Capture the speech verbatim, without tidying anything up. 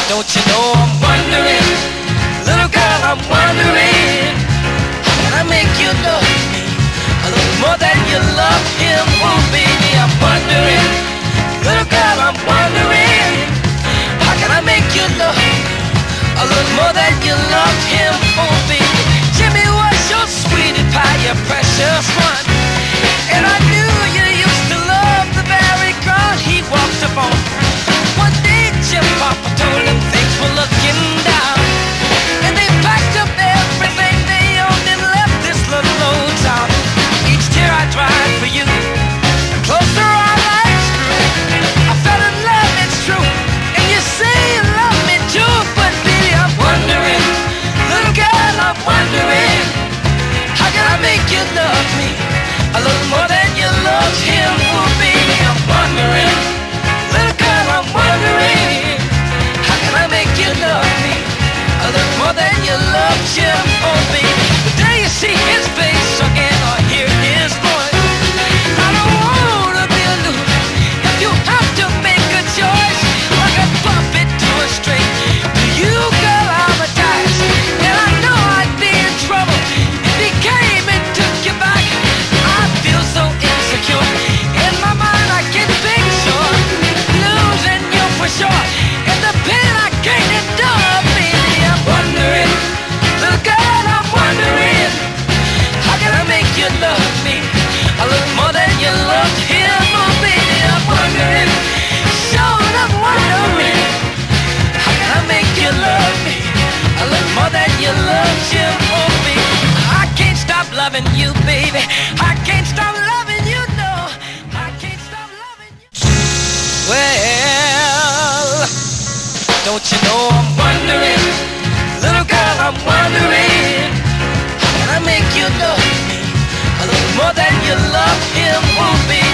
Don't you know I'm wondering, little girl, I'm wondering, how can I make you love me a little more than you love him? Oh baby, I'm wondering, little girl, I'm wondering, how can I make you love me a little more than you love him? Oh baby, Jimmy was your sweetie pie, your precious one, and I knew you used to love the very ground he walked upon. One day Jim Papa told him things were looking down, and they packed up everything they owned and left this little old town. Each tear I cried for you, the closer our lives grew. I fell in love, it's true, and you say you love me too. But baby, I'm wondering, little girl, I'm wondering, how can I make you love me a little more than you love him? Oh baby, I'm wondering, little girl, I'm wondering, how can I make you love me a little more than you love him? Oh baby, the day you see his face again or hear his voice, I don't wanna be alone. If you have to make a choice, like a puppet to a string, to you, girl, I'm attached, and I know I'd be in trouble if he came and took you back. I feel so insecure, in my mind I can picture losing you for sure, and the pain I can't endure. Baby, I'm wondering, little girl, I'm wondering, how can I make you love me a little more than you loved him? Oh baby, I'm wondering, sure I'm wondering, how can I make you love me a little more than you loved him? Oh baby, I can't stop loving you, baby, I can't stop loving you, no, I can't stop loving you. Well, don't you know I'm wondering, little girl, I'm wondering, how can I make you love me a little more than you love him? Oh baby,